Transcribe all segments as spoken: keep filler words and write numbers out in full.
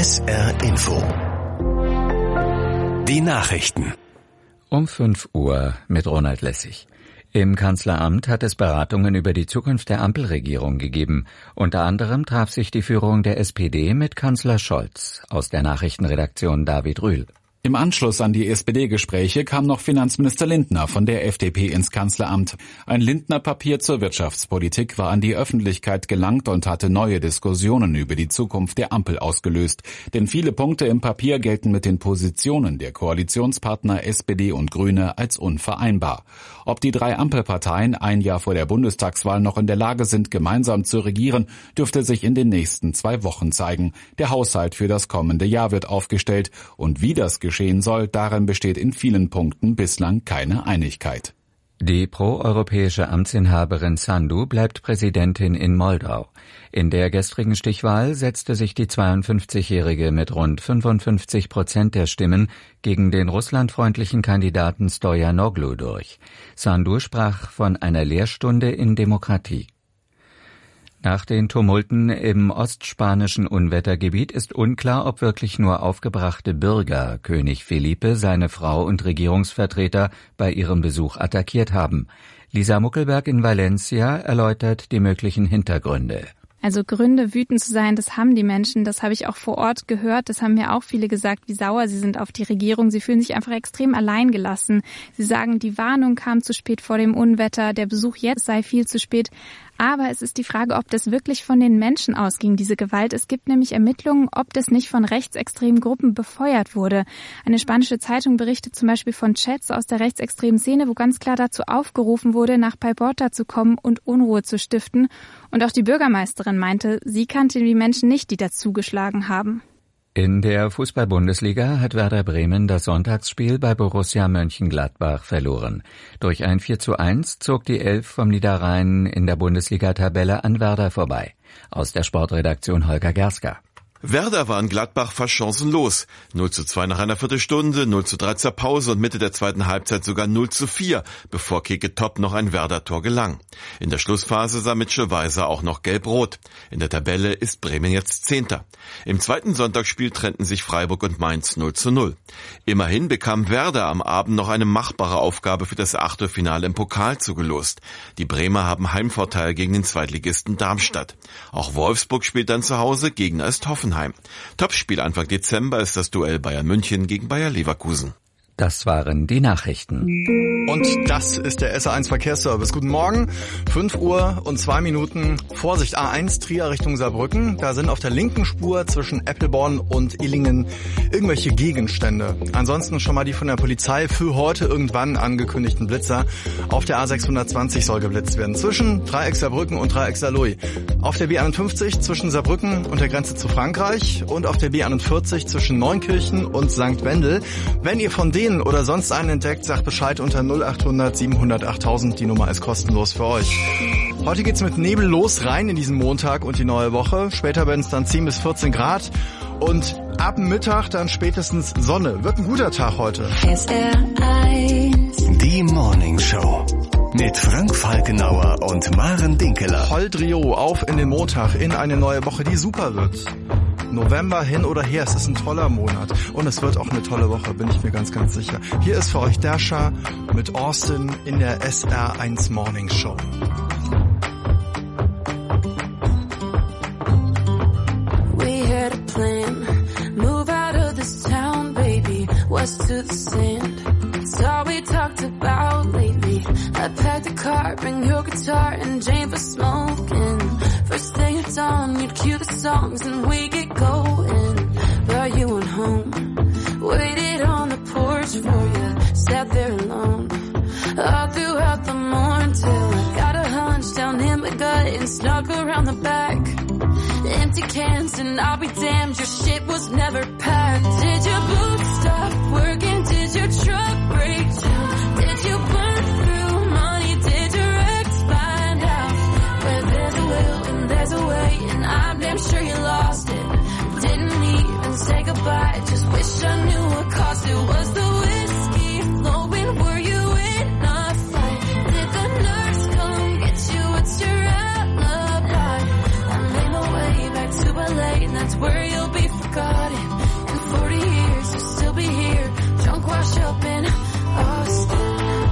S R Info. Die Nachrichten. Um fünf Uhr mit Ronald Lessig. Im Kanzleramt hat es Beratungen über die Zukunft der Ampelregierung gegeben. Unter anderem traf sich die Führung der S P D mit Kanzler Scholz. Aus der Nachrichtenredaktion David Rühl. Im Anschluss an die S P D-Gespräche kam noch Finanzminister Lindner von der F D P ins Kanzleramt. Ein Lindner-Papier zur Wirtschaftspolitik war an die Öffentlichkeit gelangt und hatte neue Diskussionen über die Zukunft der Ampel ausgelöst. Denn viele Punkte im Papier gelten mit den Positionen der Koalitionspartner S P D und Grüne als unvereinbar. Ob die drei Ampelparteien ein Jahr vor der Bundestagswahl noch in der Lage sind, gemeinsam zu regieren, dürfte sich in den nächsten zwei Wochen zeigen. Der Haushalt für das kommende Jahr wird aufgestellt und wie das geschehen soll, darin besteht in vielen Punkten bislang keine Einigkeit. Die proeuropäische Amtsinhaberin Sandu bleibt Präsidentin in Moldau. In der gestrigen Stichwahl setzte sich die zweiundfünfzigjährige mit rund fünfundfünfzig Prozent der Stimmen gegen den russlandfreundlichen Kandidaten Stoyanoglu durch. Sandu sprach von einer Lehrstunde in Demokratie. Nach den Tumulten im ostspanischen Unwettergebiet ist unklar, ob wirklich nur aufgebrachte Bürger König Felipe, seine Frau und Regierungsvertreter bei ihrem Besuch attackiert haben. Lisa Muckelberg in Valencia erläutert die möglichen Hintergründe. Also Gründe, wütend zu sein, das haben die Menschen, das habe ich auch vor Ort gehört, das haben mir auch viele gesagt, wie sauer sie sind auf die Regierung. Sie fühlen sich einfach extrem alleingelassen. Sie sagen, die Warnung kam zu spät vor dem Unwetter, der Besuch jetzt sei viel zu spät. Aber es ist die Frage, ob das wirklich von den Menschen ausging, diese Gewalt. Es gibt nämlich Ermittlungen, ob das nicht von rechtsextremen Gruppen befeuert wurde. Eine spanische Zeitung berichtet zum Beispiel von Chats aus der rechtsextremen Szene, wo ganz klar dazu aufgerufen wurde, nach Paiporta zu kommen und Unruhe zu stiften. Und auch die Bürgermeisterin meinte, sie kannte die Menschen nicht, die dazugeschlagen haben. In der Fußball-Bundesliga hat Werder Bremen das Sonntagsspiel bei Borussia Mönchengladbach verloren. Durch ein vier zu eins zog die Elf vom Niederrhein in der Bundesliga-Tabelle an Werder vorbei. Aus der Sportredaktion Holger Gerska. Werder war in Gladbach fast chancenlos. null zu zwei nach einer Viertelstunde, null zu drei zur Pause und Mitte der zweiten Halbzeit sogar null zu vier, bevor Keke Top noch ein Werder-Tor gelang. In der Schlussphase sah Mitchell Weiser auch noch gelb-rot. In der Tabelle ist Bremen jetzt Zehnter. Im zweiten Sonntagsspiel trennten sich Freiburg und Mainz null zu null. Immerhin bekam Werder am Abend noch eine machbare Aufgabe für das Achtelfinale im Pokal zugelost. Die Bremer haben Heimvorteil gegen den Zweitligisten Darmstadt. Auch Wolfsburg spielt dann zu Hause, Gegner ist Hoffenheim. Topspiel Anfang Dezember ist das Duell Bayern München gegen Bayer Leverkusen. Das waren die Nachrichten. Und das ist der S R eins Verkehrsservice. Guten Morgen, fünf Uhr und zwei Minuten. Vorsicht, A eins Trier Richtung Saarbrücken. Da sind auf der linken Spur zwischen Eppelborn und Illingen irgendwelche Gegenstände. Ansonsten schon mal die von der Polizei für heute irgendwann angekündigten Blitzer. Auf der A sechshundertzwanzig soll geblitzt werden. Zwischen Dreieck Saarbrücken und Dreieck Saarlouis. Auf der B einundfünfzig zwischen Saarbrücken und der Grenze zu Frankreich. Und auf der B einundvierzig zwischen Neunkirchen und Sankt Wendel. Wenn ihr von denen oder sonst einen entdeckt, sagt Bescheid unter null achthundert siebenhundert achttausend. Die Nummer ist kostenlos für euch. Heute geht's mit Nebel los rein in diesen Montag und die neue Woche. Später werden es dann zehn bis vierzehn Grad und ab Mittag dann spätestens Sonne. Wird ein guter Tag heute. S R eins. Die Morning Show. Mit Frank Falkenauer und Maren Dinkeler. Holdrio auf in den Montag, in eine neue Woche, die super wird. November hin oder her, es ist ein toller Monat und es wird auch eine tolle Woche, bin ich mir ganz, ganz sicher. Hier ist für euch Dasha mit Austin in der S R eins Morning Show. We had a plan, move out of this town, baby, west to the sand. It's all we talked about lately. I packed a car, bring your guitar and Jane for smoking. First thing at dawn, you'd cue the songs and we get going. But you went home, waited on the porch for you, sat there alone. All throughout the morning till I got a hunch down in my gut and snuck around the back. Empty cans and I'll be damned, your shit was never packed. Did your boots stop working? Did your truck break down? Did you burn through money? Did your ex find out? Where there's a will and there's a way, and I'm damn sure you lost it. Didn't even say goodbye, just wish I knew what cost it. Was the whiskey flowing? Were you in a fight? Did the nurse come get you? What's your alibi? I made my way back to L A, and that's where you'll be forgotten. forgotten. In forty years you'll still be here, drunk, washed up in Austin.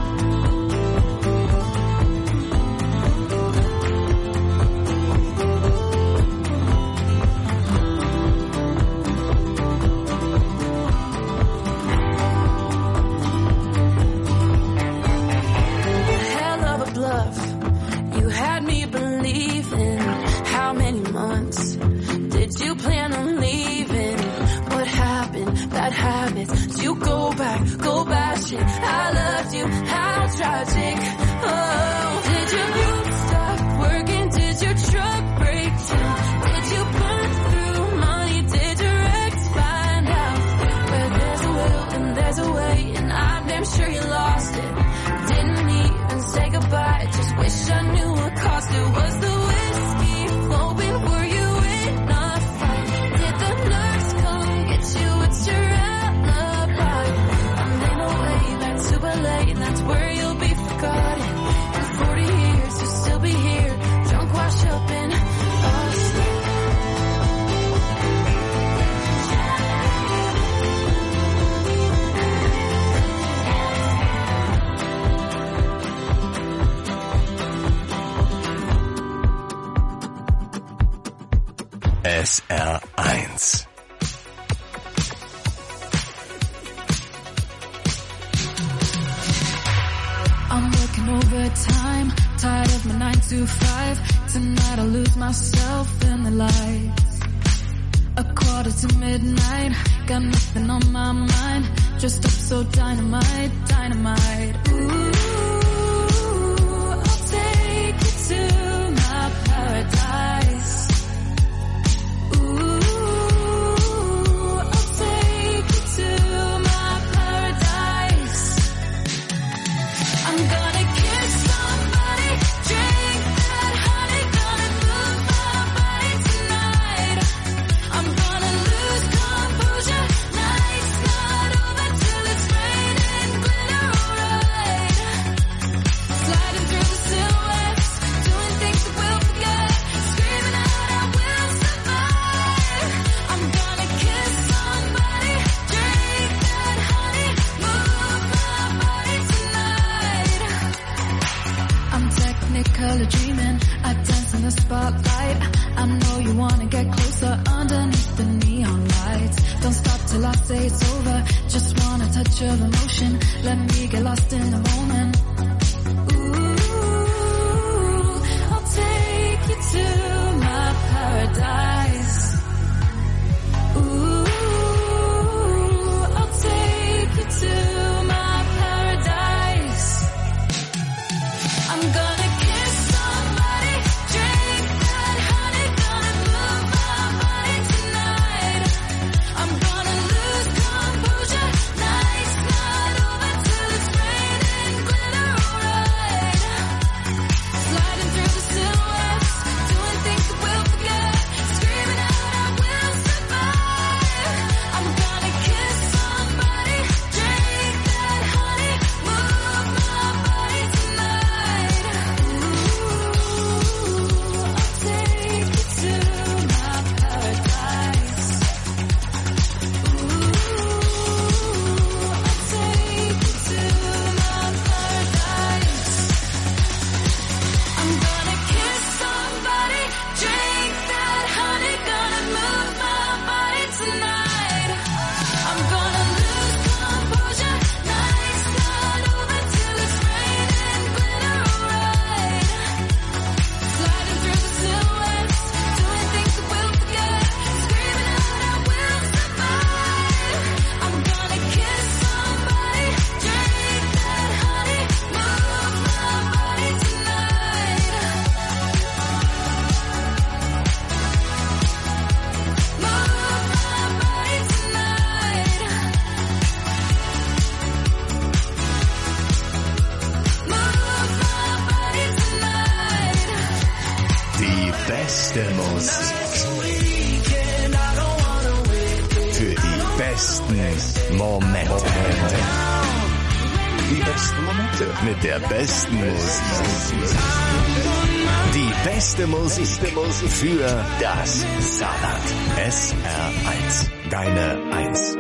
Habits, you go back, go bashing. I loved you, how tragic. Oh, did your roof stop working? Did your truck break down? Did you burn through money? Did your ex find out? Where there's a will and there's a way, and I'm damn sure you lost it. Didn't even say goodbye, just wish I knew what cost it. Was the whiskey flowing? Were you in a fight? Did the nurse come get you? It's your late, that's where you'll be forgotten. In forty years you'll still be here, drunk, washed up in Austin. S R eins. I'm working overtime, tired of my nine to five. Tonight I lose myself in the lights. A quarter to midnight, got nothing on my mind. Just up so dynamite, dynamite. Ooh, I'll take you to my paradise. Ooh, I'll take you to my paradise. I'm gonna kiss somebody, drink that honey, gonna move my body tonight. I'm gonna lose composure, night's not over till it's raining glitter, alright. Sliding through the silhouettes, doing things that we'll forget, screaming out I will survive. I'm gonna kiss somebody, drink that honey, move my body tonight. I'm technically dreaming, I dance in the spotlight. I know you wanna get closer underneath the neon lights. Don't stop till I say it's over, just want a touch of emotion. Let me get lost in the moment. Ooh, I'll take you to my paradise. Ooh, I'll take you to my paradise. I'm gonna kiss somebody, drink that honey, gonna move my body tonight. I'm gonna lose composure, night's not over till it's raining glitter, alright. Sliding through the silhouettes, doing things that we'll forget, screaming out I will survive. I'm gonna kiss somebody, drink that honey, move my body tonight. Ooh, I'll take you to my paradise. Ooh, I'll take you to my paradise. I'm gonna kiss somebody, drink that honey, gonna move my body tonight. I'm gonna lose composure, night's not over till it's raining glitter, alright. Sliding through the silhouettes, doing things that we'll forget, screaming out I will survive. I'm gonna kiss somebody, drink that honey, move my body tonight. Move my body tonight. Move my body tonight. Die beste Musik. Für die besten Momente. Die besten Momente. Mit der besten Musik. Die Beste Musik für das Saarland. S R eins. Deine Eins.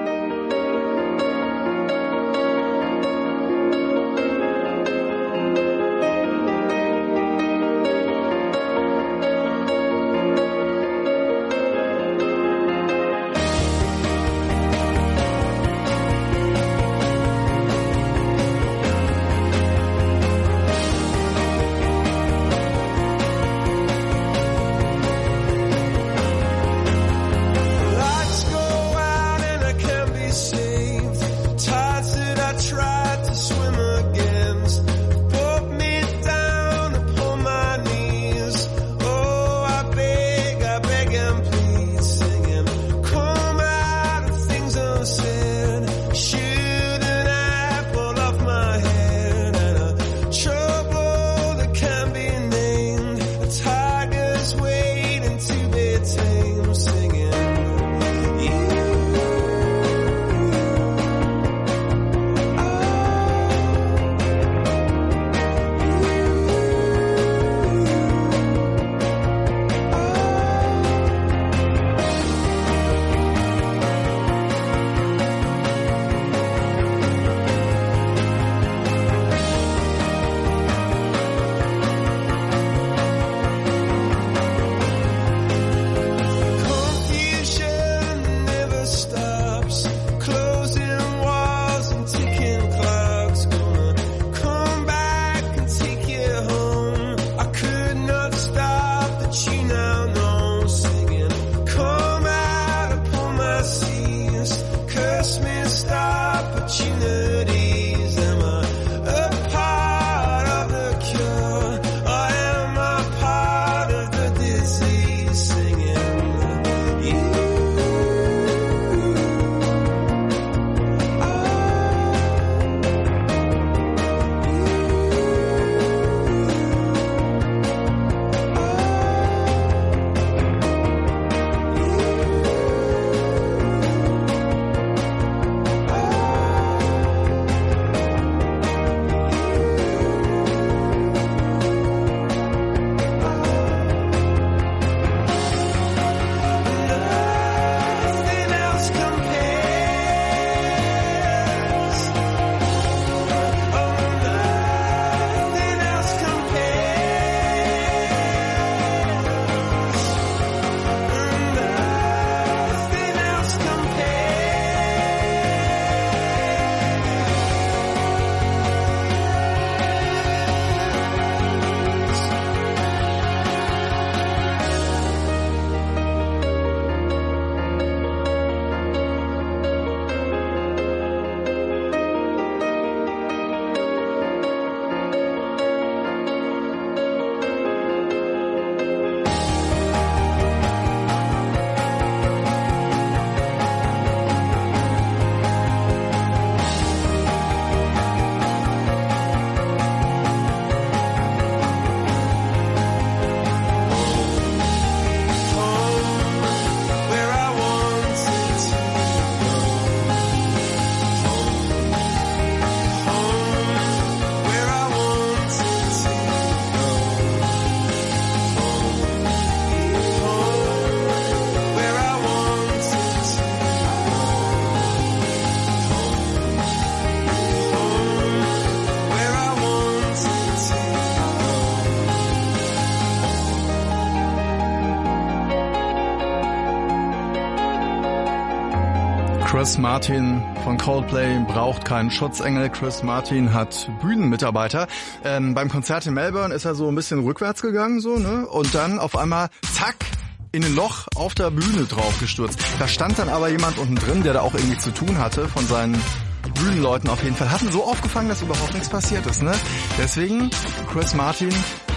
Chris Martin von Coldplay braucht keinen Schutzengel. Chris Martin hat Bühnenmitarbeiter. Ähm, beim Konzert in Melbourne ist er so ein bisschen rückwärts gegangen, so, ne? Und dann auf einmal, zack, in ein Loch auf der Bühne draufgestürzt. Da stand dann aber jemand unten drin, der da auch irgendwie zu tun hatte, von seinen Bühnenleuten auf jeden Fall. Hat ihn so aufgefangen, dass überhaupt nichts passiert ist, ne? Deswegen, Chris Martin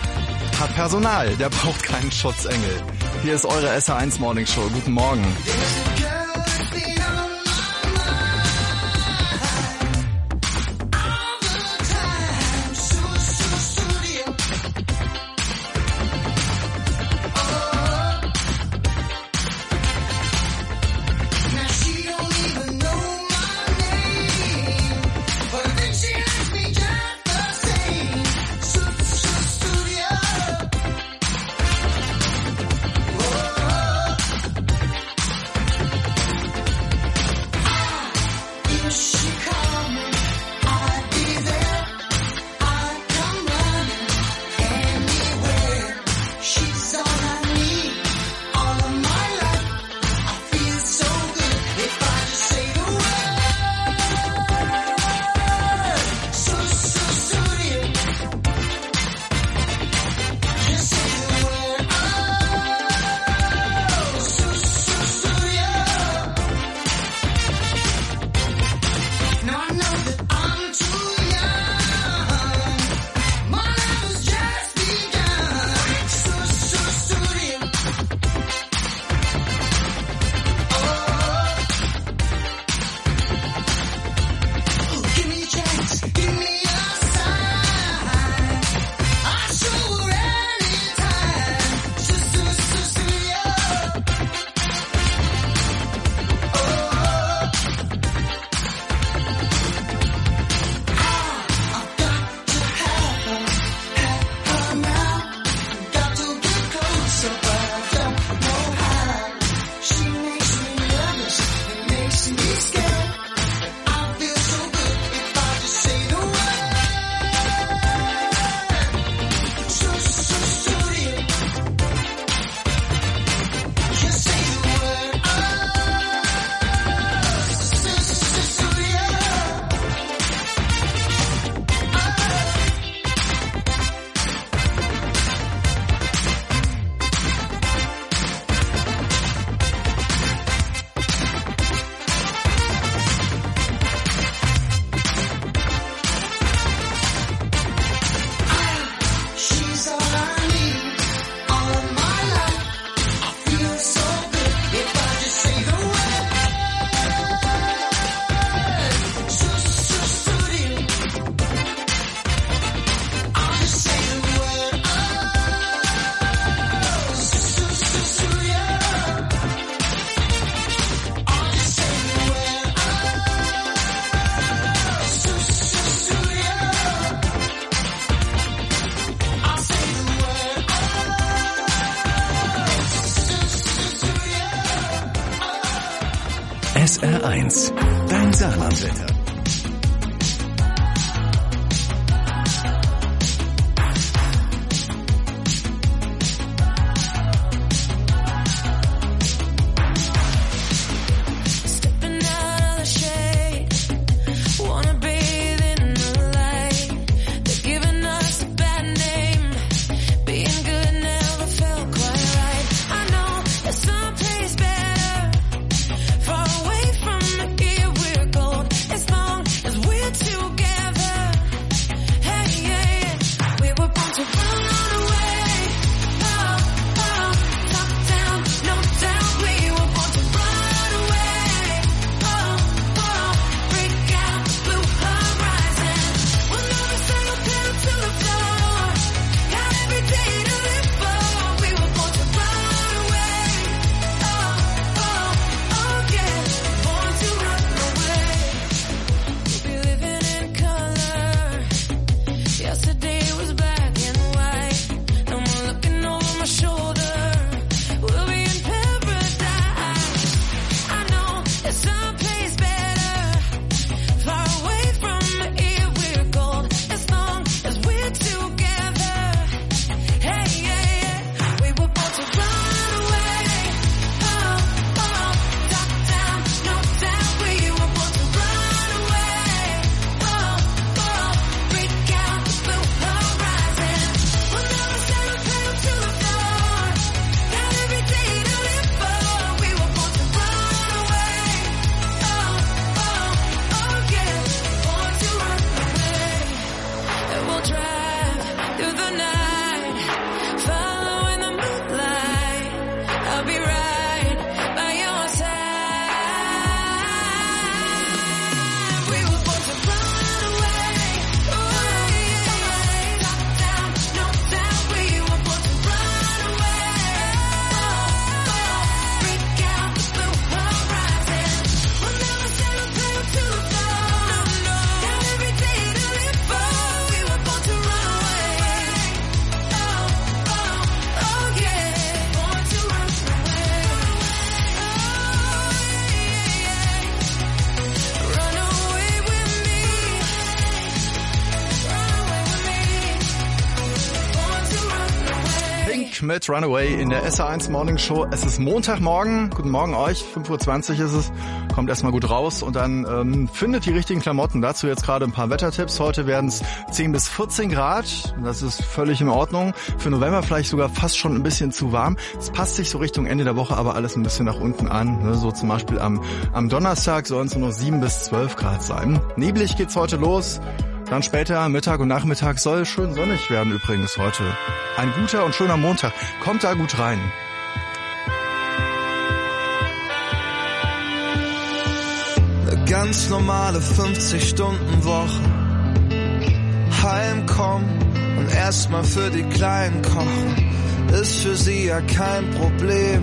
hat Personal, der braucht keinen Schutzengel. Hier ist eure S R eins Morning Show. Guten Morgen. S R eins, dein Saarlandwetter. Mit Runaway in der S R eins Morning Show. Es ist Montagmorgen. Guten Morgen euch. fünf Uhr zwanzig ist es. Kommt erstmal gut raus und dann ähm, findet die richtigen Klamotten. Dazu jetzt gerade ein paar Wettertipps. Heute werden es zehn bis vierzehn Grad. Das ist völlig in Ordnung. Für November vielleicht sogar fast schon ein bisschen zu warm. Es passt sich so Richtung Ende der Woche aber alles ein bisschen nach unten an. Ne? So zum Beispiel am, am Donnerstag sollen es nur noch sieben bis zwölf Grad sein. Neblig geht's heute los. Dann später, Mittag und Nachmittag soll schön sonnig werden übrigens heute. Ein guter und schöner Montag. Kommt da gut rein. Eine ganz normale fünfzig-Stunden-Woche. Heimkommen und erstmal für die Kleinen kochen. Ist für sie ja kein Problem.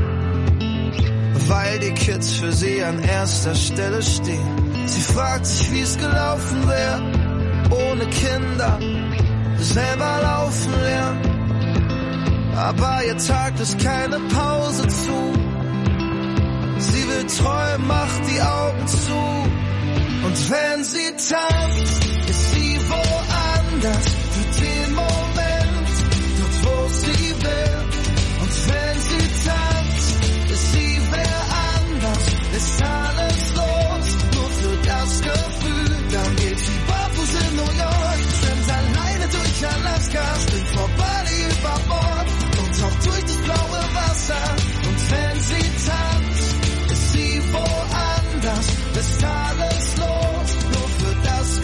Weil die Kids für sie an erster Stelle stehen. Sie fragt sich, wie es gelaufen wäre. Ohne Kinder, selber laufen lernen. Aber ihr Tag lässt keine Pause zu. Sie will träumen, macht die Augen zu. Und wenn sie tanzt, ist sie woanders. Für den Moment, dort wo sie will. Und wenn sie tanzt, ist sie wer anders. Ist alles los, nur für das Gefühl. Dann geht sie in New York, schwimmt alleine durch Alaska, springt vor Bali über Bord und taucht durch das blaue Wasser. Und wenn sie tanzt, ist sie woanders, ist alles los, nur für das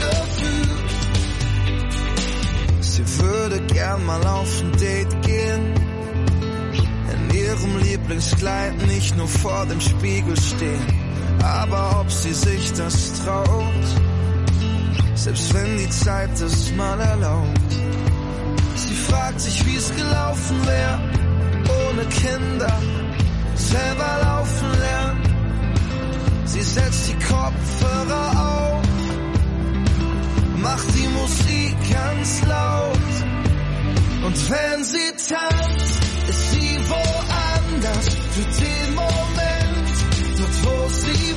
Gefühl. Sie würde gern mal auf ein Date gehen, in ihrem Lieblingskleid nicht nur vor dem Spiegel stehen, aber ob sie sich das traut, selbst wenn die Zeit es mal erlaubt. Sie fragt sich, wie es gelaufen wäre, ohne Kinder, selber laufen lernen. Sie setzt die Kopfhörer auf, macht die Musik ganz laut. Und wenn sie tanzt, ist sie woanders, für den Moment, dort wo sie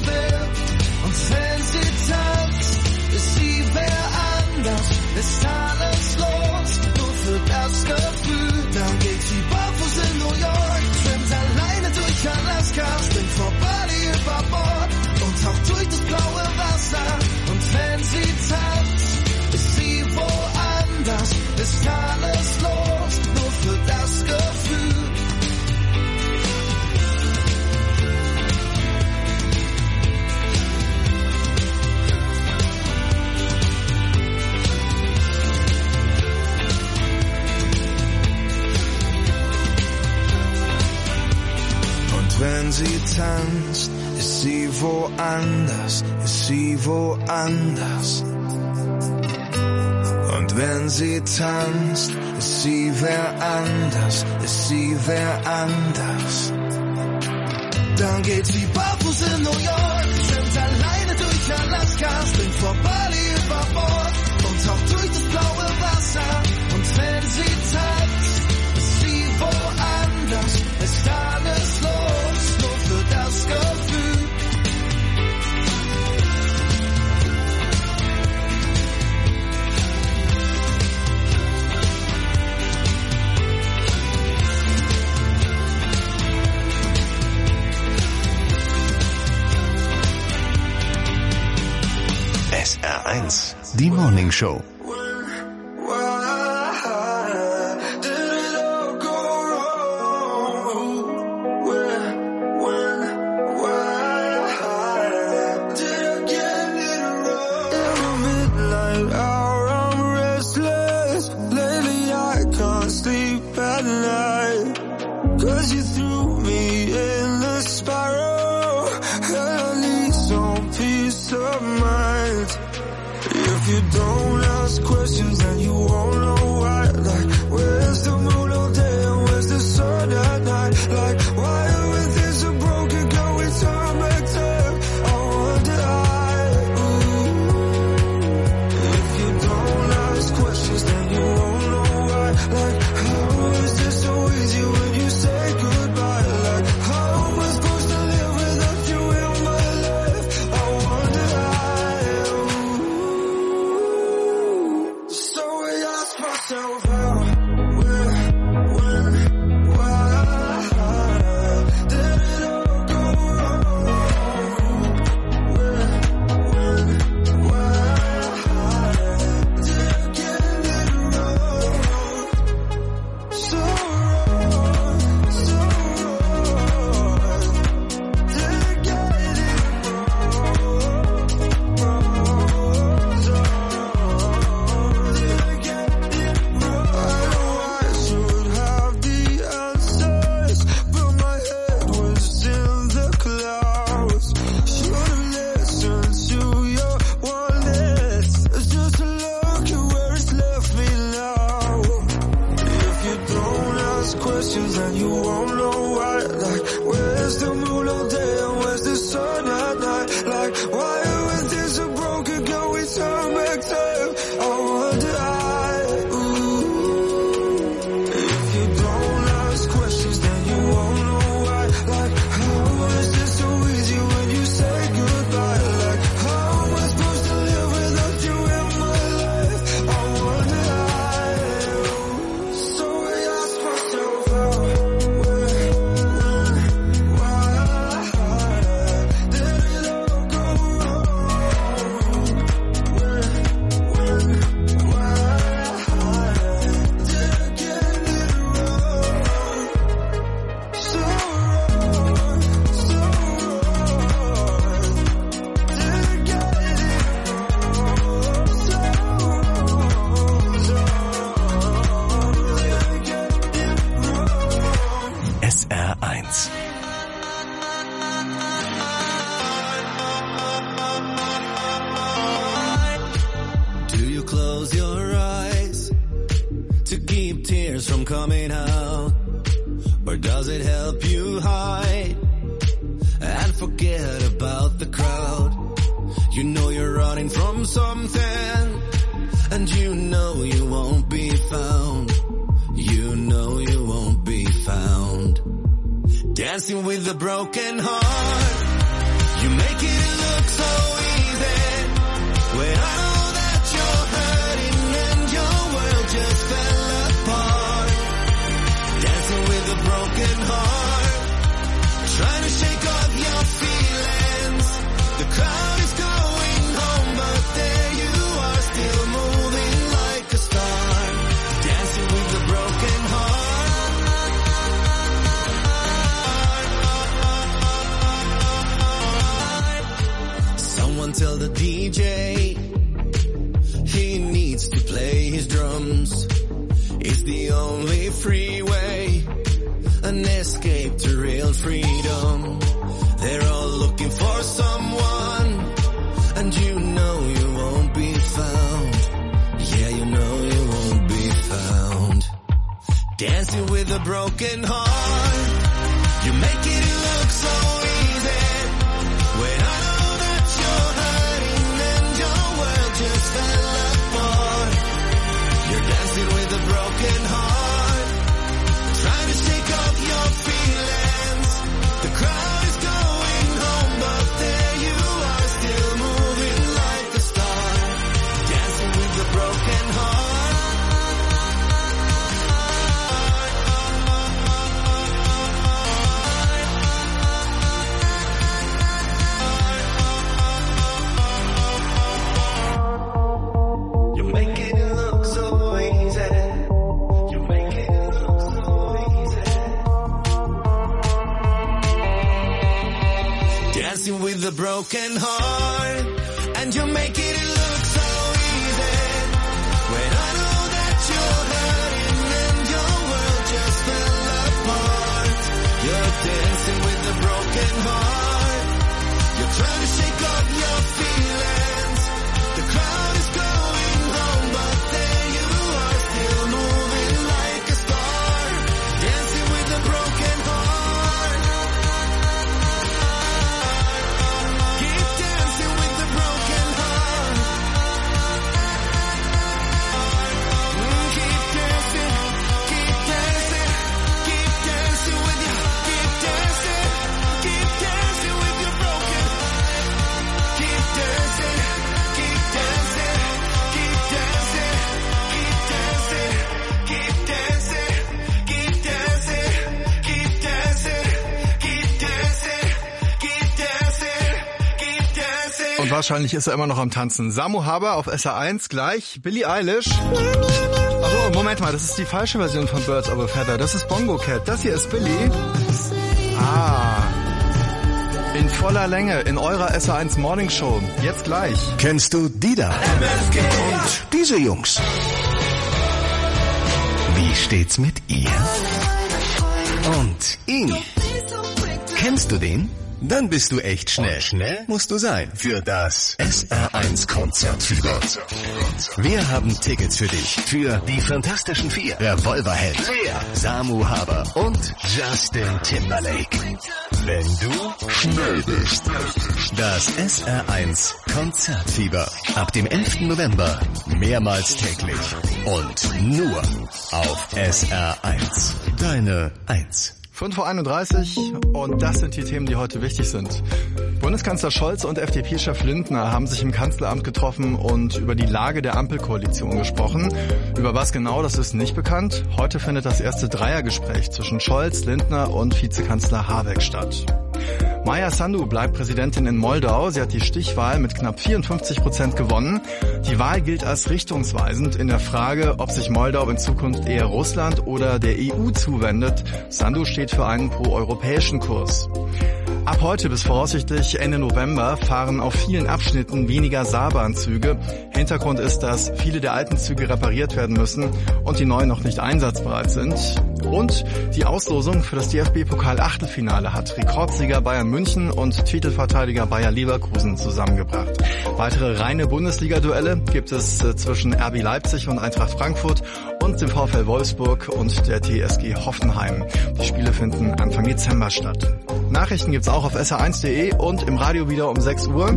tanzt, ist sie woanders, ist sie woanders. Und wenn sie tanzt, ist sie wer anders, ist sie wer anders. Dann geht sie barfuß in New York, schwimmt alleine durch Alaska, springt vor Bali über Bord und taucht durch das blaue Wasser. Und wenn sie tanzt, ist sie woanders, ist alles los, nur für das Gefühl. S R eins, die Morning Show. You don't ask questions and you won't know why. Like, where's the moon all day and where's the sun at night? Like, why are we things so broken? Can we turn back time? I wonder I, ooh. If you don't ask questions then you won't know why. Like, how is this so easy when you say goodbye? Like, how am I supposed to live without you in my life? I wonder I, ooh. So I ask myself how, where, when, why did it all go wrong? Where, when, why did I get it wrong? So wrong, so wrong. Did I get it wrong? Wrong, so wrong. Did I get it wrong? I know I should have the answers, but my head was in the clouds. Should've listened to your warnings, just to look at where it's left me now. If you don't ask questions then you won't know why. Like, where's the moon all day and where's the sun at night? Like, why are we things so broken? Can we turn back time? I wonder I, ooh. If you don't ask questions then you won't know why. Like, how is this so easy when you say goodbye? Like, how am I supposed to live without you in my life? I wonder I, ooh. So I ask myself how, where, when, why did it all go wrong? Where, when, why did I get it wrong? So wrong, so wrong. Did I get it wrong? So wrong, so wrong. Did I get it wrong? S R eins. Do you close your eyes to keep tears from coming out? Or does it help you hide and forget about the crowd? You know you're running from something, and you know you won't be found. You know you won't be found. Dancing with a broken heart, you make it look so easy. When I know that you're hurting and your world just fell apart. Dancing with a broken heart, trying to shake off your feelings. The crowd is going home, but there you are, still moving like a star. Dancing with a broken heart. Someone tell the D J he needs to play his drums. It's the only free way an escape to real freedom. They're all looking for someone, and you know you won't be found. Yeah, you know you won't be found. Dancing with a broken heart, you make it look so easy. When I know that you're hurting and your world just fell apart. You're dancing with a broken heart, trying to shake off your feelings. The crowd is going home, but there you are, still moving like a star. Dancing with a broken heart. With a broken heart, and you're making it look so easy. When I know that you're hurting and your world just fell apart. You're dancing with a broken heart. You're trying to shake off your feelings. The crowd is going home, but there you are, still moving like a star. Dancing with a broken heart. Und wahrscheinlich ist er immer noch am Tanzen. Samu Haber auf S R eins, gleich Billie Eilish. Achso, Moment mal, das ist die falsche Version von Birds of a Feather. Das ist Bongo Cat. Das hier ist Billie. Ah. In voller Länge in eurer S R eins Morning Show. Jetzt gleich. Kennst du die da? Und diese Jungs? Wie steht's mit ihr? Und ihn? Kennst du den? Dann bist du echt schnell. Schnell musst du sein für das S R eins Konzertfieber. Wir haben Tickets für dich für die Fantastischen Vier, Revolverheld, Lea, Samu Haber und Justin Timberlake. Wenn du schnell bist. Das S R eins Konzertfieber. Ab dem elften November. Mehrmals täglich. Und nur auf S R eins. Deine Eins. fünf Uhr einunddreißig und das sind die Themen, die heute wichtig sind. Bundeskanzler Scholz und F D P-Chef Lindner haben sich im Kanzleramt getroffen und über die Lage der Ampelkoalition gesprochen. Über was genau, das ist nicht bekannt. Heute findet das erste Dreiergespräch zwischen Scholz, Lindner und Vizekanzler Habeck statt. Maja Sandu bleibt Präsidentin in Moldau. Sie hat die Stichwahl mit knapp vierundfünfzig Prozent gewonnen. Die Wahl gilt als richtungsweisend in der Frage, ob sich Moldau in Zukunft eher Russland oder der E U zuwendet. Sandu steht für einen proeuropäischen Kurs. Ab heute bis voraussichtlich Ende November fahren auf vielen Abschnitten weniger Saarbahnzüge. Hintergrund ist, dass viele der alten Züge repariert werden müssen und die neuen noch nicht einsatzbereit sind. Und die Auslosung für das D F B-Pokal-Achtelfinale hat Rekordsieger Bayern München und Titelverteidiger Bayer Leverkusen zusammengebracht. Weitere reine Bundesliga-Duelle gibt es zwischen R B Leipzig und Eintracht Frankfurt und dem VfL Wolfsburg und der T S G Hoffenheim. Die Spiele finden Anfang Dezember statt. Nachrichten gibt's auch auf S R eins punkt de und im Radio wieder um sechs Uhr.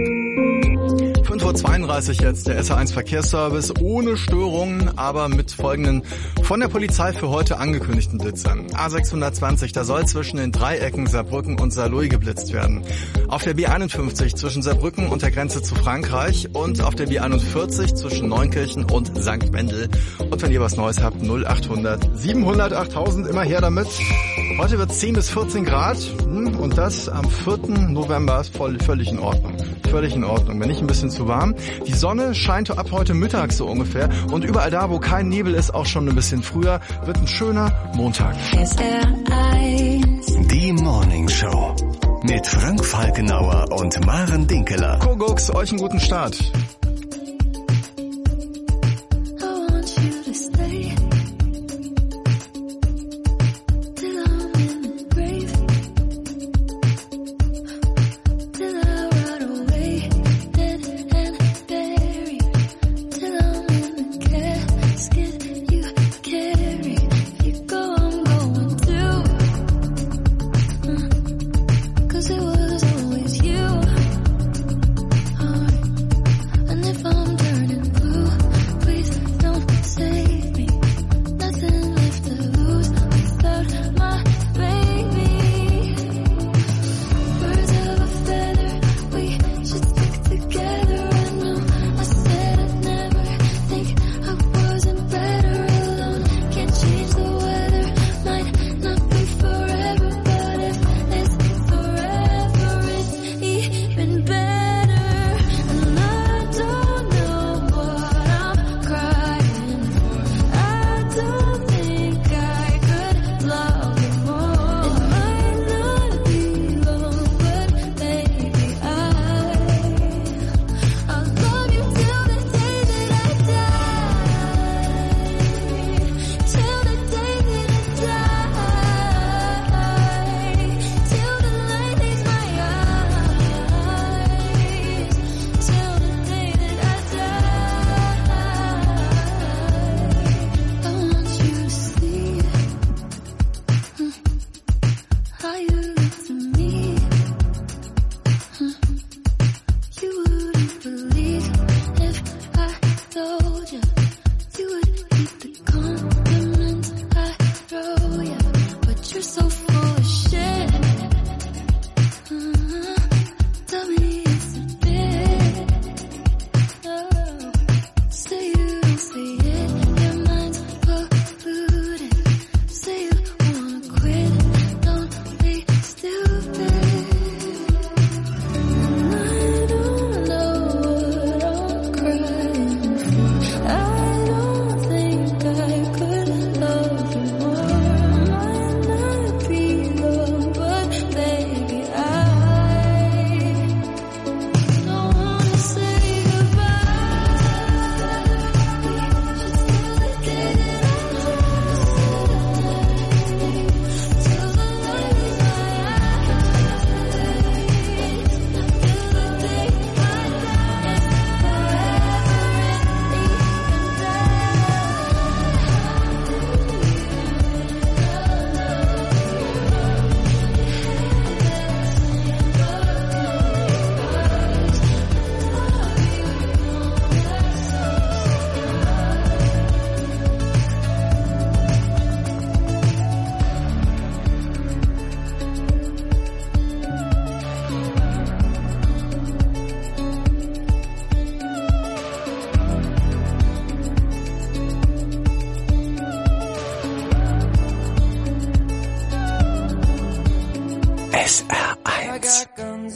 fünf Uhr zweiunddreißig jetzt der S R eins Verkehrsservice ohne Störungen, aber mit folgenden von der Polizei für heute angekündigten Blitzern. A sechshundertzwanzig, da soll zwischen den Dreiecken Saarbrücken und Saarlouis geblitzt werden. Auf der B einundfünfzig zwischen Saarbrücken und der Grenze zu Frankreich und auf der B einundvierzig zwischen Neunkirchen und Sankt Wendel. Und wenn ihr was Neues habt, null achthundert siebenhundert achttausend, immer her damit. Heute wird zehn bis vierzehn Grad und das am vierten November ist voll, völlig in Ordnung. Völlig in Ordnung, wenn nicht ein bisschen zu warm. Die Sonne scheint ab heute Mittag so ungefähr und überall da, wo kein Nebel ist, auch schon ein bisschen früher, wird ein schöner Montag. S R eins. Die Morning Show mit Frank Falkenauer und Maren Dinkeler. Kogux, euch einen guten Start. I want you to stay till I'm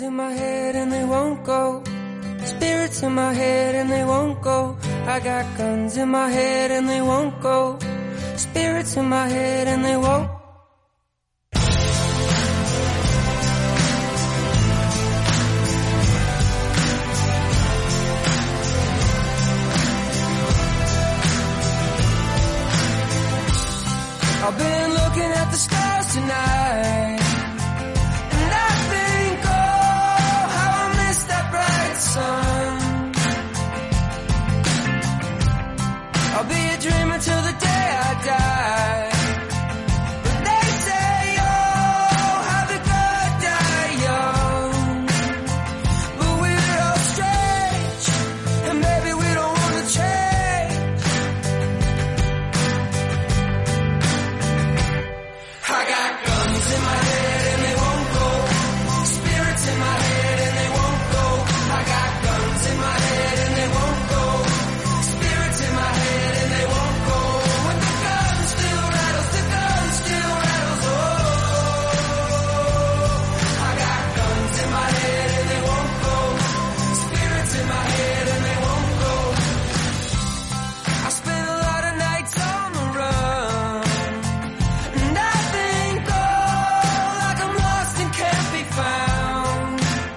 in my head and they won't go. Spirits in my head and they won't go. I got guns in my head and they won't go. Spirits in my head and they won't. I've been looking at the stars tonight, and I think, oh, how I miss that bright sun. I'll be a dreamer till the day I die. But they say, oh, have a good die young. But we're all strange, and maybe we don't want to change. I got guns in my head and they won't go. Spirits in my head and they won't go. I got guns in my head and they won't go. Spirits in my head and they won't go. When the gun still rattles, the gun still rattles. Oh, I got guns in my head and they won't go. Spirits in my head and they won't go. I spent a lot of nights on the run, and I think, oh, like I'm lost and can't be found.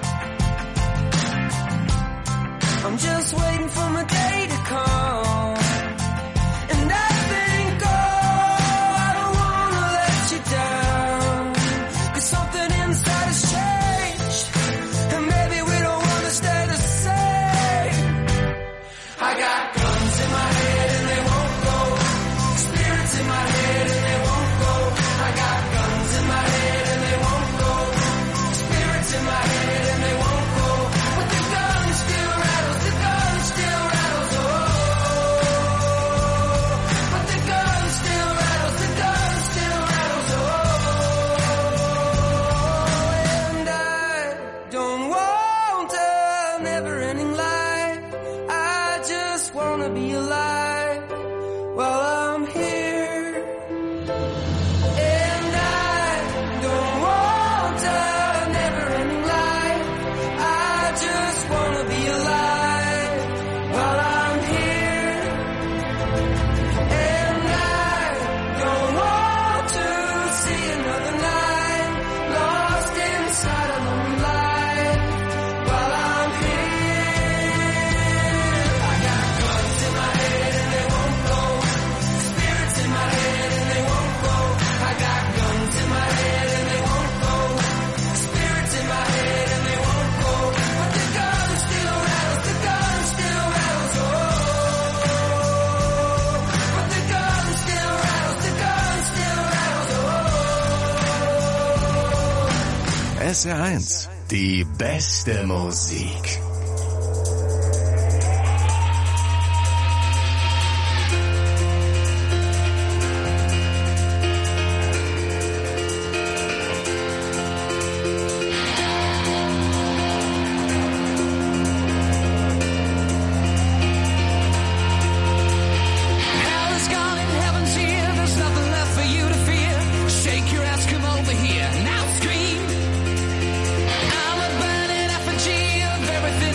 I'm just waiting for my day to come, and I think, oh, I don't wanna let you down, 'cause something inside has changed, and maybe we don't wanna stay the same. I got guns in my head and they won't go. Spirits in my head and they won't go. I got guns in my head and they won't go. Spirits in my head and they won't go. But the gun still rattles, the gun still rattles. Oh, but the gun still rattles, the gun still rattles. Oh, and I don't want a never-ending life. I just wanna be alive while I'm here. And I don't want a never-ending life. I just wanna be alive while I'm here. And I don't want to see another night lost inside a lonely life while I'm here. I got guns in my head and they won't go. Spirits in my head and they won't go. I got guns in my head and they won't go. Spirits in my head and they won't go. But the gun still rattles, the gun still rattles. Oh, but the gun still rattles, the gun still rattles. Oh. S R eins, die beste Musik. Hell is gone and heaven's here. There's nothing left for you to fear. Shake your ass, come over here. Now scream. I'm a burning effigy of everything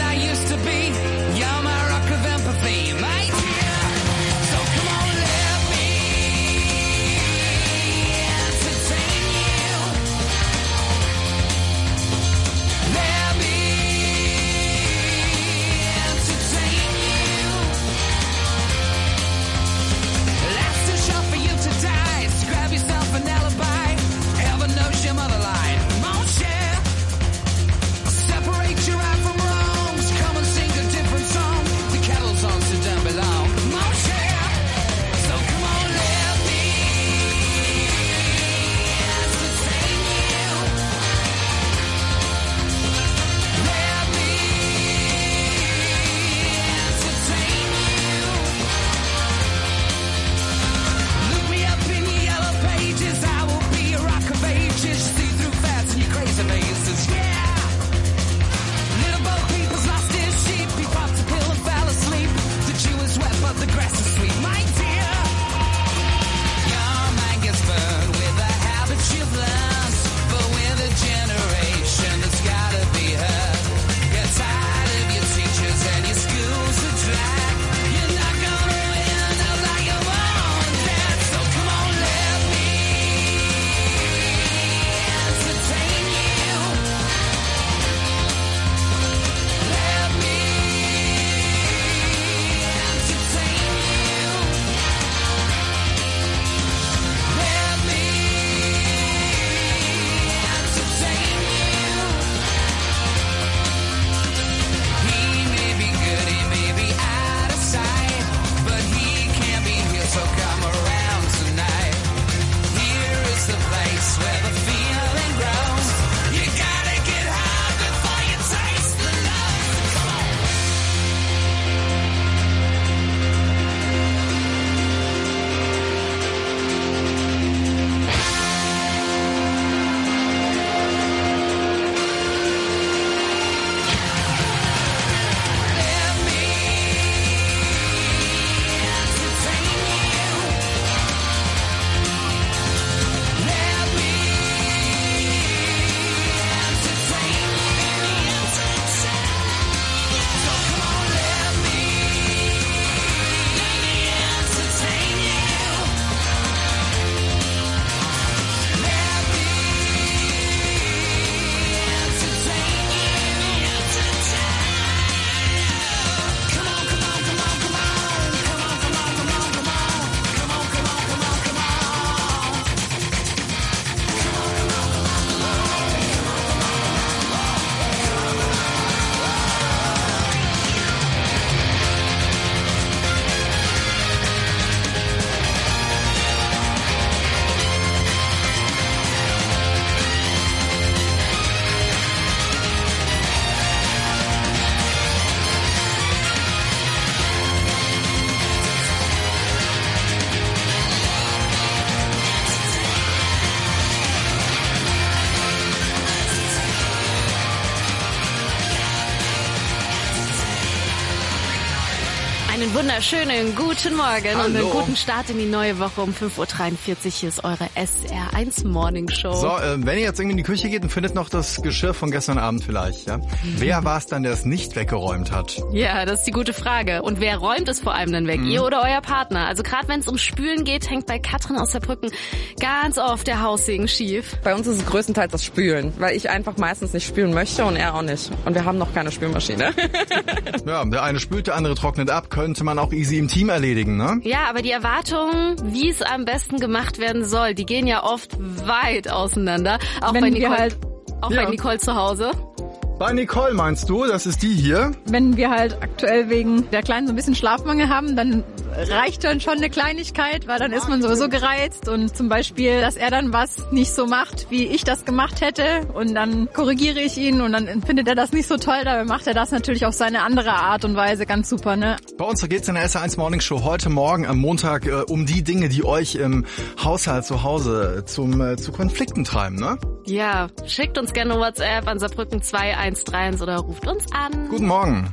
Einen wunderschönen guten Morgen Hallo. und einen guten Start in die neue Woche um fünf Uhr dreiundvierzig. Hier ist eure S R eins Morning Show. So, äh, wenn ihr jetzt irgendwie in die Küche geht und findet noch das Geschirr von gestern Abend vielleicht, ja? Wer war es dann, der es nicht weggeräumt hat? Ja, das ist die gute Frage. Und wer räumt es vor allem dann weg? Mhm. Ihr oder euer Partner? Also gerade wenn es um Spülen geht, hängt bei Katrin aus Saarbrücken ganz oft der Haussegen schief. Bei uns ist es größtenteils das Spülen, weil ich einfach meistens nicht spülen möchte und er auch nicht. Und wir haben noch keine Spülmaschine. Ja, der eine spült, der andere trocknet ab. Könnte man auch easy im Team erledigen, ne? Ja, aber die Erwartungen, wie es am besten gemacht werden soll, die gehen ja oft weit auseinander. Auch Wenn bei Nicole, wir halt, auch ja. bei Nicole zu Hause. Bei Nicole meinst du, das ist die hier? wenn wir halt aktuell wegen der Kleinen so ein bisschen Schlafmangel haben, dann reicht dann schon eine Kleinigkeit, weil dann ist man sowieso gereizt und zum Beispiel, dass er dann was nicht so macht, wie ich das gemacht hätte und dann korrigiere ich ihn und dann findet er das nicht so toll, dabei macht er das natürlich auf seine andere Art und Weise ganz super, ne? Bei uns geht's in der S R eins Morning Show heute Morgen am Montag äh, um die Dinge, die euch im Haushalt zu Hause zum, äh, zu Konflikten treiben, ne? Ja, schickt uns gerne WhatsApp an Saarbrücken zwei eins drei eins oder ruft uns an. Guten Morgen.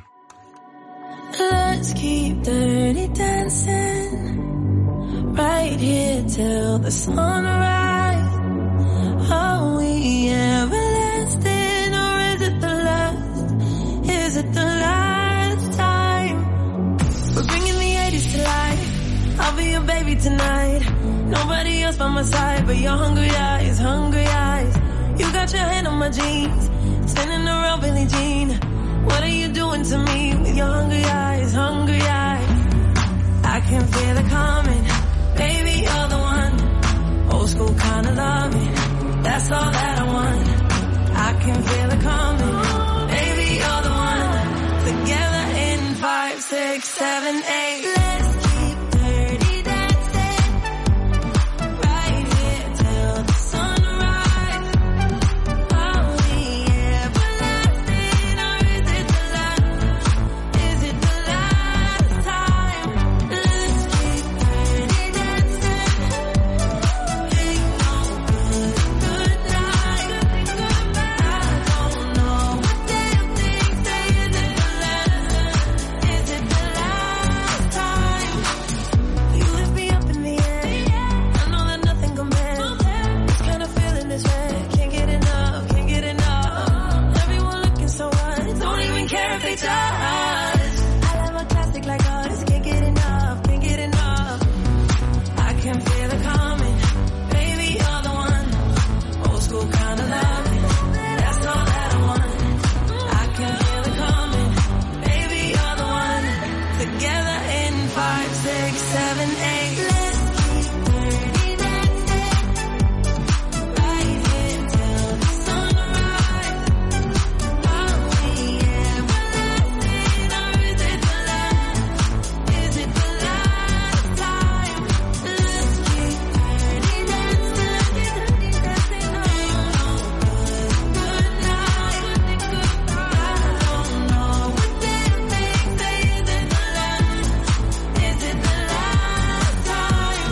Let's keep dirty dancing right here till the sunrise. Are we everlasting or is it the last? Is it the last time? We're bringing the eighties to life. I'll be your baby tonight. Nobody else by my side but your hungry eyes, hungry eyes. You got your hand on my jeans, spinning around Billie Jean. What are you doing to me with your hungry eyes, hungry eyes? I can feel it coming, baby, you're the one. Old school kind of loving, that's all that I want. I can feel it coming, baby, you're the one. Together in five, six, seven, eight. Let's keep dirty dancing right here till the sunrise. Are we everlasting or is it the last? Is it the last time? Let's keep dirty dancing. Ain't no good, good night. I don't know what damn thing say. Is it the last? Is it the last time? You lift me up in the air. I know that nothing compares. This kind of feeling is rare. Can't get enough, can't get enough. Everyone looking so hot, don't even care if they judge. I love a classic like ours. Can't get enough, can't get enough. I can feel it coming, baby, you're the one. Old school kind of love, that's all that I want. I can feel it coming, baby, you're the one. Together in five, six, seven, eight. Let's keep dirty dancing right here till the sunrise. Are we everlasting or is it the last? Is it the last time? Let's keep dirty dancing. Ain't no good, good night. I don't know what damn thing say. Is it the last? Is it the last time?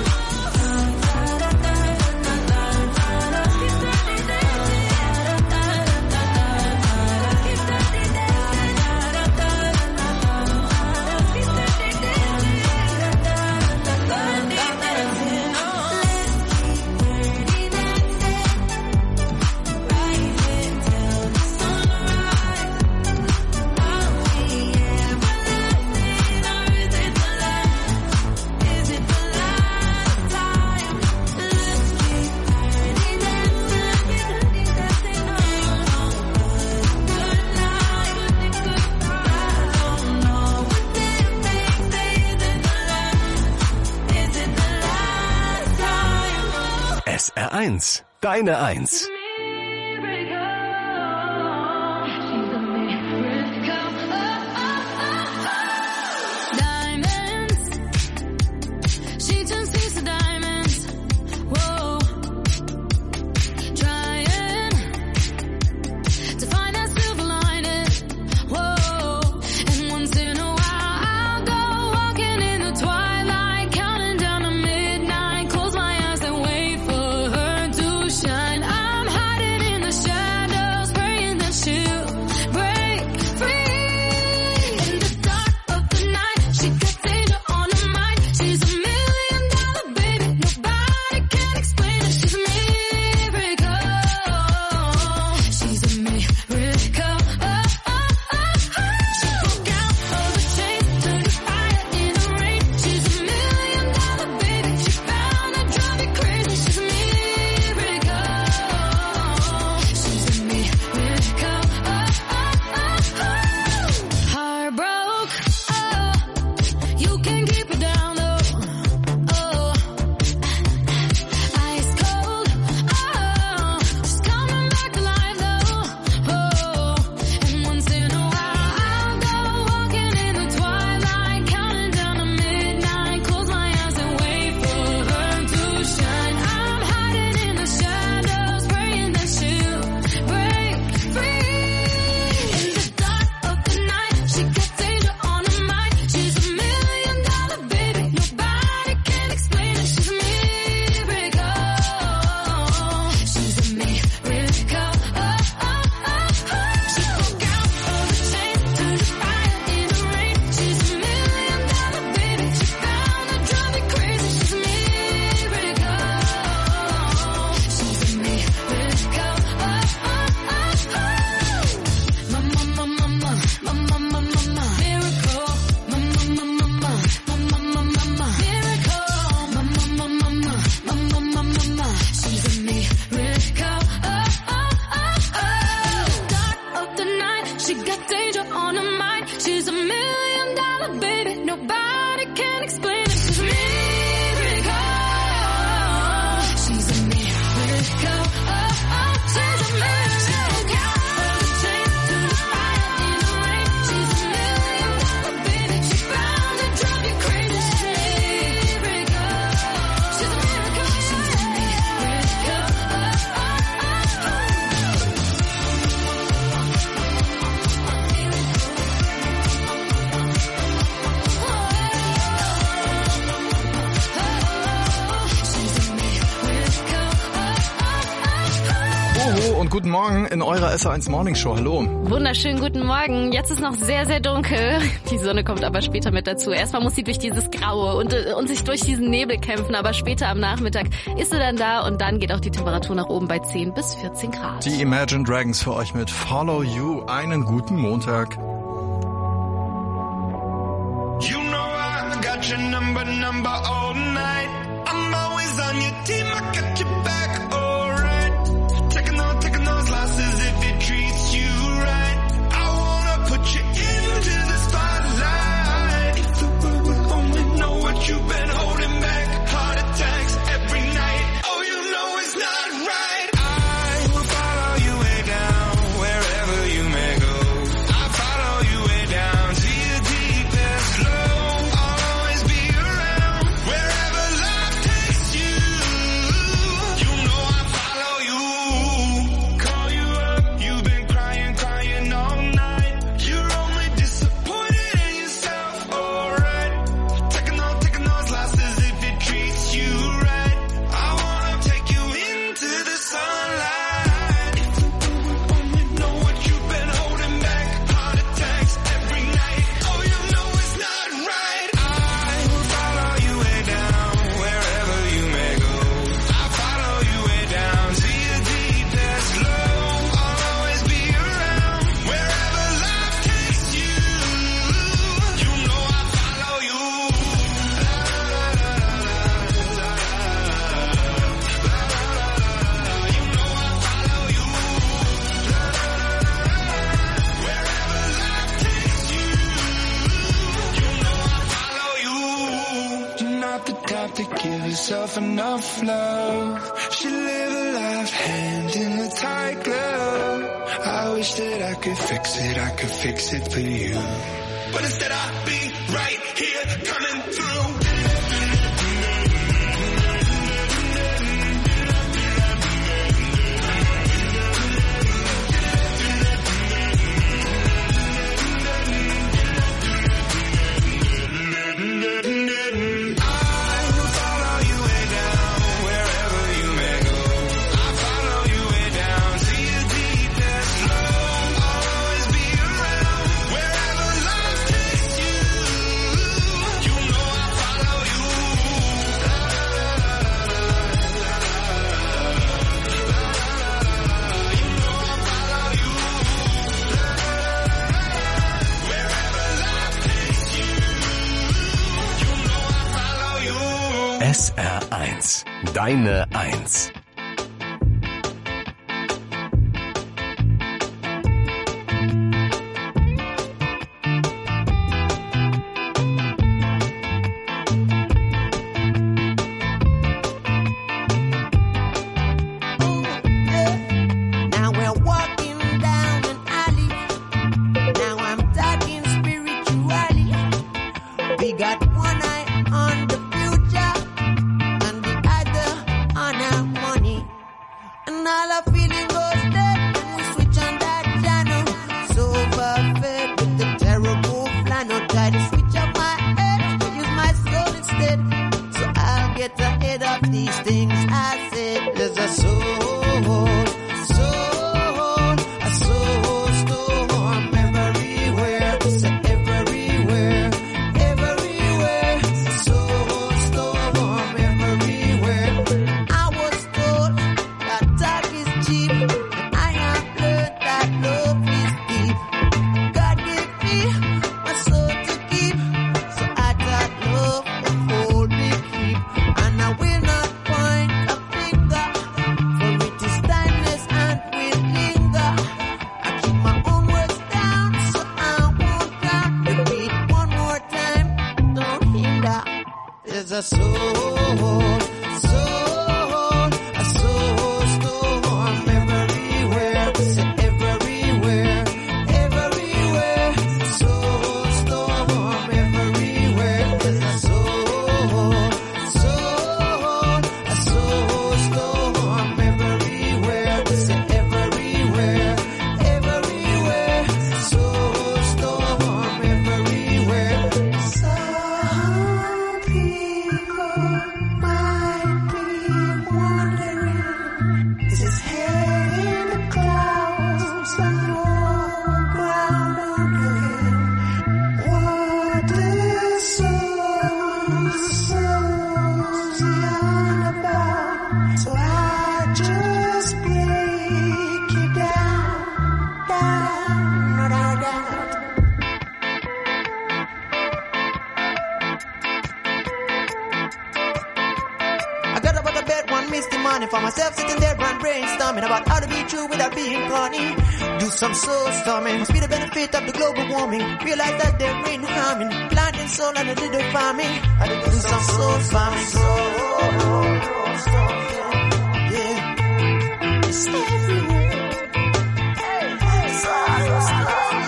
S R eins, deine Eins. She turns thieves to diamonds. Whoa, trying to find that silver lining. Whoa, and once in a while I'll go walking in the twilight, counting down to midnight. Close my eyes and wait for her to shine. I'm high. got danger on her mind. She's a million dollar baby, nobody can explain it. She's a miracle. She's a miracle. Oh, oh, she's a miracle. From the chain to the fire in the rain. She's a million dollar baby. She's bound to drive you crazy. She's a miracle. She's a miracle. She's a miracle. Oh, oh, oh, oh. Oho und guten Morgen in eurer S A eins Morning Show. Hallo. Wunderschönen guten Morgen. Jetzt ist noch sehr, sehr dunkel. Die Sonne kommt aber später mit dazu. Erstmal muss sie durch dieses Graue und, und sich durch diesen Nebel kämpfen, aber später am Nachmittag ist sie dann da und dann geht auch die Temperatur nach oben bei zehn bis vierzehn Grad. Die Imagine Dragons für euch mit Follow You. Einen guten Montag. You know I got your number, number all night. I'm always on your team, I got your back, alright. Taking on, taking those losses if it treats you right. I wanna put you into the spotlight. If the world would only know what you've been holding back. Heart attacks every night. Oh, you know it's not right. I will follow you way down, wherever you may go. I follow you way down to your deepest low. I'll always be around, wherever life takes you. You know I follow you. Call you up, you've been crying, crying all night. You're only disappointed in yourself, alright. Taking on, taking those losses if it treats you right. I wanna take you into the sunlight. If the world would only know what you've been holding back. Heart attacks every night. Oh, you know it's not right. I will follow you way down, wherever you may go. I follow you way down to your deepest low. I'll always be around, wherever life takes you. You know I follow you. You know I follow you. Wherever life takes you. You know I follow you. You're not the type to give yourself enough love. Should live a life hand in the tight glove. I wish that I could fix it, I could fix it for you. But instead I'll be right here coming through. I will follow you way down, wherever you may go. I follow you way down to your deepest low. I'll always be around, wherever life takes you. You know I follow you. You know I follow you. Wherever life takes you. You know I follow you. S R eins. Deine Eins. Now we're walking down an alley. Now I'm talking spiritually. We got one eye on the future and the other on our money. a soul, soul, a soul storm everywhere, everywhere, everywhere, soul storm everywhere. There's a soul, soul, a soul storm everywhere, everywhere, everywhere, soul storm everywhere. Some people might be wondering, is his head in the clouds and no ground under him? What is souls, souls yarn about? So I just break you down, down, down, down. I got up out of bed one misty morning for myself sitting there and brainstorming about how to be true without being corny. Do some soul storming, must be the benefit of the global warming. Realize that they're brain harming, planting soul and a little farming. I do some soul farming. Soul storming, yeah. It's everywhere. Hey, hey, soul storming.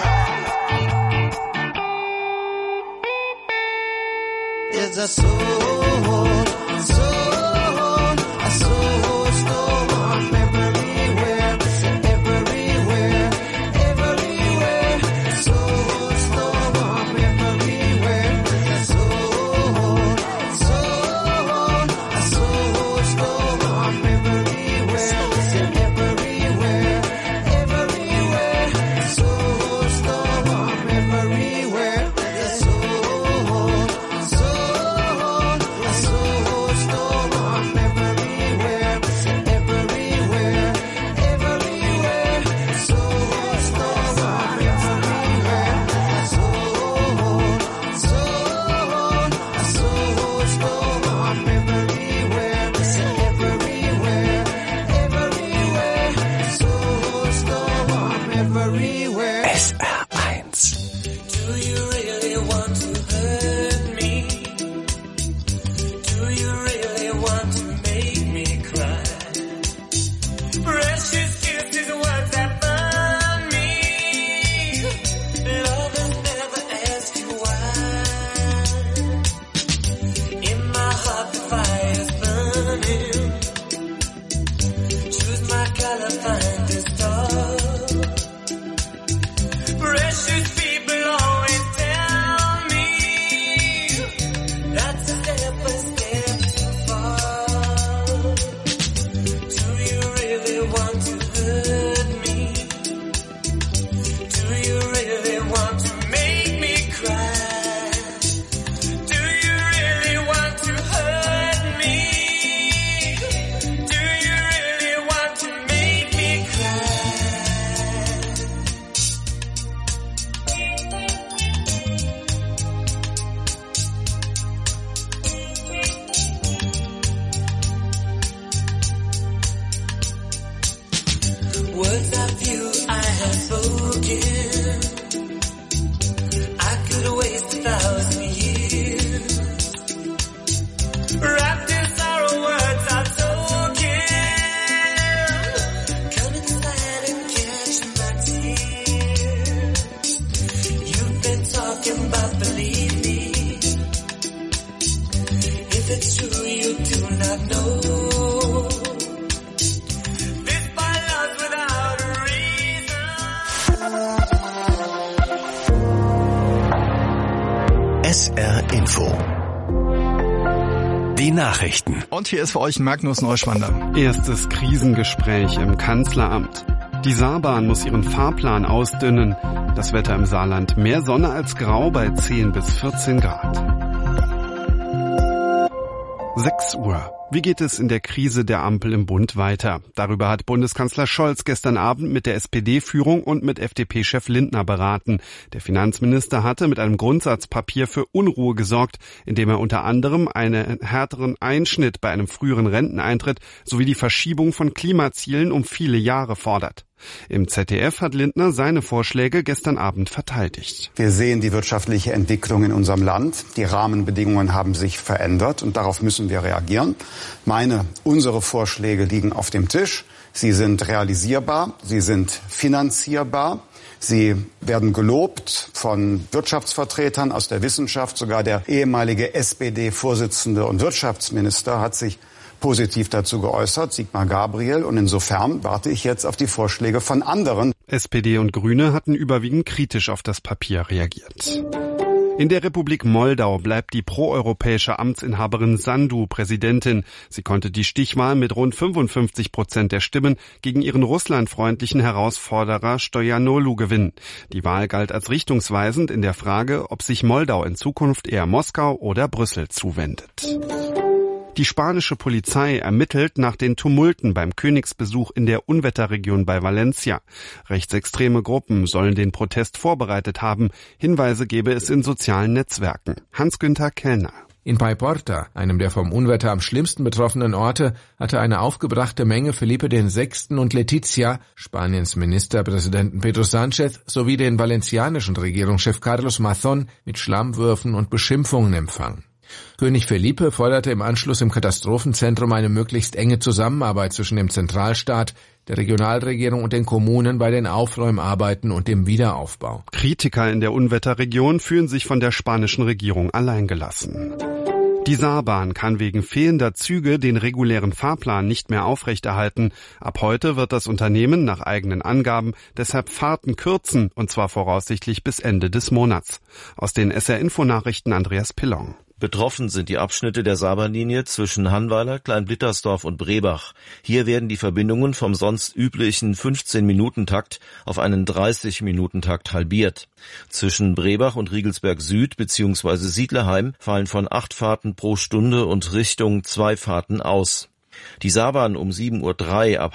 There's a soul, soul, a soul storm everywhere, everywhere, everywhere, soul storm everywhere. There's a soul, soul, a soul storm everywhere, everywhere, everywhere, soul storm everywhere. There's a soul, soul, a soul storm everywhere, everywhere, everywhere, soul storm everywhere. Soul, soul, a soul storm everywhere, everywhere, everywhere, soul storm everywhere. S R eins. Do you really want to hurt me? Do you really want to make me cry? Precious kisses, words that burn me. Lovers never ask you why. In my heart the fire's burning. Choose my color, find the star. Precious people always tell me that's a step, a step too far. Do you really want to hurt me? Do you really want to make me cry? Do you really want to hurt me? Do you really want to make me cry? Words of you I have spoken. I could waste a thousand years. Wrapped in sorrow, words are token. Come inside and catch my tears. You've been talking about believe me. If it's true, you do not know. This by love without a reason. S R Info. Die Nachrichten. Und hier ist für euch Magnus Neuschwander. Erstes Krisengespräch im Kanzleramt. Die Saarbahn muss ihren Fahrplan ausdünnen. Das Wetter im Saarland mehr Sonne als Grau bei zehn bis vierzehn Grad. sechs Uhr. Wie geht es in der Krise der Ampel im Bund weiter? Darüber hat Bundeskanzler Scholz gestern Abend mit der S P D-Führung und mit F D P-Chef Lindner beraten. Der Finanzminister hatte mit einem Grundsatzpapier für Unruhe gesorgt, indem er unter anderem einen härteren Einschnitt bei einem früheren Renteneintritt sowie die Verschiebung von Klimazielen um viele Jahre fordert. Im Z D F hat Lindner seine Vorschläge gestern Abend verteidigt. Wir sehen die wirtschaftliche Entwicklung in unserem Land. Die Rahmenbedingungen haben sich verändert und darauf müssen wir reagieren. Meine, unsere Vorschläge liegen auf dem Tisch. Sie sind realisierbar, sie sind finanzierbar. Sie werden gelobt von Wirtschaftsvertretern aus der Wissenschaft. Sogar der ehemalige S P D-Vorsitzende und Wirtschaftsminister hat sich positiv dazu geäußert, Sigmar Gabriel. Und insofern warte ich jetzt auf die Vorschläge von anderen. S P D und Grüne hatten überwiegend kritisch auf das Papier reagiert. In der Republik Moldau bleibt die proeuropäische Amtsinhaberin Sandu Präsidentin. Sie konnte die Stichwahl mit rund fünfundfünfzig Prozent der Stimmen gegen ihren russlandfreundlichen Herausforderer Stoyanolu gewinnen. Die Wahl galt als richtungsweisend in der Frage, ob sich Moldau in Zukunft eher Moskau oder Brüssel zuwendet. Die spanische Polizei ermittelt nach den Tumulten beim Königsbesuch in der Unwetterregion bei Valencia. Rechtsextreme Gruppen sollen den Protest vorbereitet haben. Hinweise gebe es in sozialen Netzwerken. Hans-Günther Kellner. In Paiporta, einem der vom Unwetter am schlimmsten betroffenen Orte, hatte eine aufgebrachte Menge Felipe der Sechste und Letizia, Spaniens Ministerpräsidenten Pedro Sánchez sowie den valencianischen Regierungschef Carlos Mazón mit Schlammwürfen und Beschimpfungen empfangen. König Felipe forderte im Anschluss im Katastrophenzentrum eine möglichst enge Zusammenarbeit zwischen dem Zentralstaat, der Regionalregierung und den Kommunen bei den Aufräumarbeiten und dem Wiederaufbau. Kritiker in der Unwetterregion fühlen sich von der spanischen Regierung alleingelassen. Die Saarbahn kann wegen fehlender Züge den regulären Fahrplan nicht mehr aufrechterhalten. Ab heute wird das Unternehmen nach eigenen Angaben deshalb Fahrten kürzen, und zwar voraussichtlich bis Ende des Monats. Aus den S R-Info-Nachrichten Andreas Pillong. Betroffen sind die Abschnitte der Saarbahnlinie zwischen Hannweiler, Kleinblittersdorf und Brebach. Hier werden die Verbindungen vom sonst üblichen fünfzehn-Minuten-Takt auf einen dreißig-Minuten-Takt halbiert. Zwischen Brebach und Riegelsberg Süd bzw. Siedlerheim fallen von acht Fahrten pro Stunde und Richtung zwei Fahrten aus. Die Saarbahn um sieben Uhr drei ab